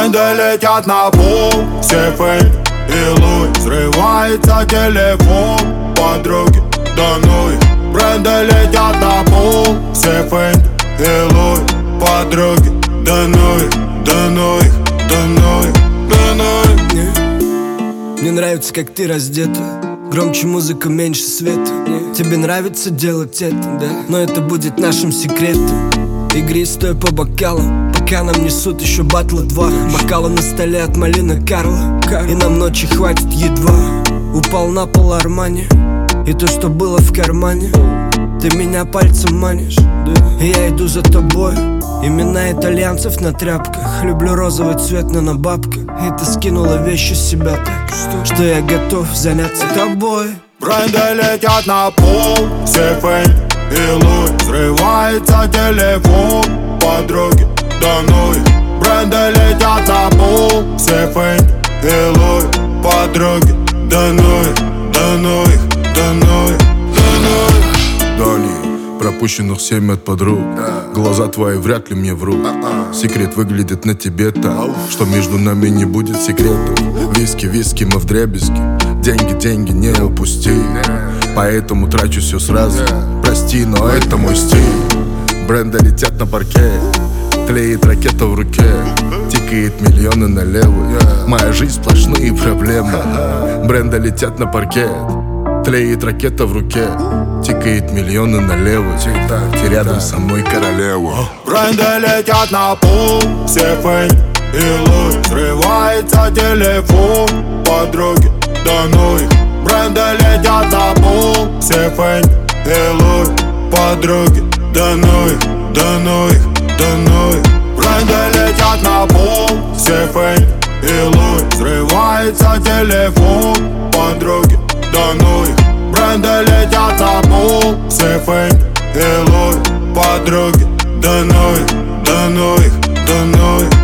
Бренды летят на пол, все фейк и луй. Взрывается телефон подруги, да ну их. Бренды летят на пол, все фейк и луй. Подруги, да ну их, да ну их, да ну их, да ну их. Мне нравится, как ты раздета. Громче музыка, меньше света. Тебе нравится делать это, да? Но это будет нашим секретом. Игристое по бокалам, пока нам несут еще батла 2. Бокалы на столе от Малина Карла, и нам ночи хватит едва. Упал на пол Армани, и то, что было в кармане. Ты меня пальцем манишь, да? И я иду за тобой. Имена итальянцев на тряпках. Люблю розовый цвет, но на бабках. И ты скинула вещи с себя так, что я готов заняться тобой. Бренды летят на пол, все фейк и луй. Взрывается телефон подруги, да ну их. Бренды летят на пол, все фейк и луй. Подруги, да ну их, да ну их, да ну их, да ну их. Дали, пропущенных 7 от подруг. Глаза твои вряд ли мне врут. Секрет выглядит на тебе так, что между нами не будет секретов. Виски, виски, мы вдребезги. Деньги, деньги не упусти. Поэтому трачу все сразу. Прости, но это мой стиль. Бренды летят на паркет. Тлеет ракета в руке. Тикает миллионы налево. Моя жизнь сплошные проблемы. Бренды летят на паркет. Тлеет ракета в руке. Тикает миллионы налево. Ты рядом со мной, королева. Бренды летят на пол, все фейк и луй. Взрывается телефон подруги, да ну их. Бренды летят на пол, все фейк и луй. Подруги, да ну их, да ну их, да ну их. Бренды летят на пол, все фейк и луй. Взрывается телефон подруги, да ну их. Бренды летят на пол, все фейк и луй. Подруги, да ну их, да ну их, да ну их.